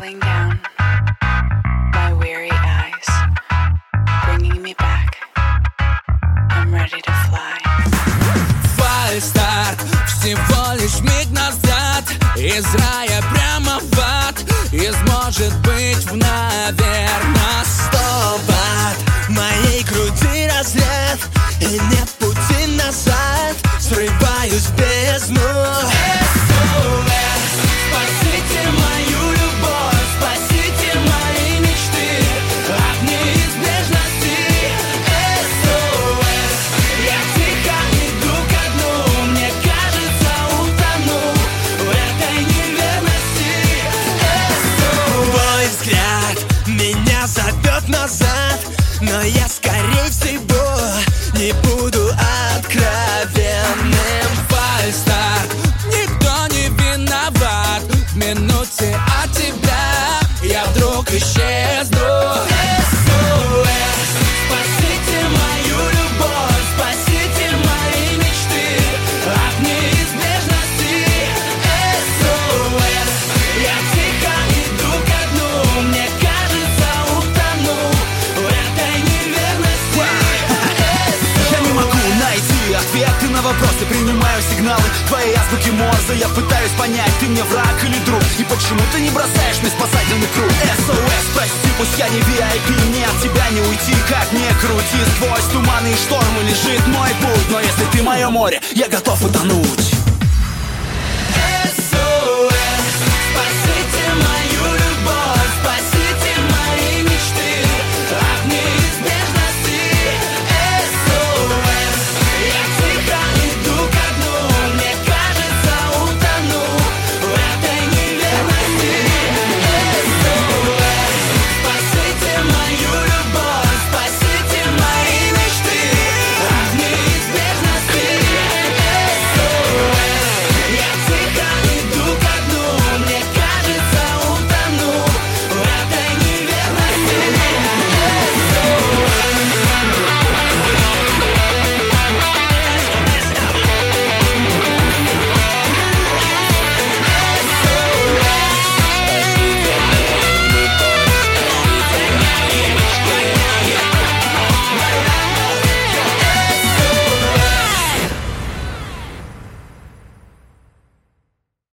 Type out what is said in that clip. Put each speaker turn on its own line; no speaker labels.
settling down, my weary eyes bringing me back. I'm ready to fly.
Фальстарт, всего лишь миг назад. Из рая прямо в ад. Из может быть в наверно 100 ватт.
В моей груди разряд, и нет пути назад. Срываюсь в бездну.
SOS, спасите мою любовь, спасите мои мечты от неизбежности. SOS, я тихо иду ко дну, мне кажется, утону в этой неверности. SOS.
Твой взгляд меня зовет назад, но я скорее всего не буду откровенным.
Фальстарт, никто не виноват. В минуте от тебя я вдруг исчезну. SOS, спасите мою любовь, спасите мои мечты от неизбежности. SOS, я тихо иду ко дну, мне кажется, утону в этой неверности.
Я не могу найти ответы на вопросы, принимаю сигналы твоей азбуки Морзе. Я пытаюсь понять, ты мне враг или друг, и почему ты не бросаешь мне спасательный круг. SOS, прости, пусть я не VIP, мне от тебя не уйти, как не крути. Сквозь туманы и штормы лежит мой путь, но если ты мое море, я готов утонуть.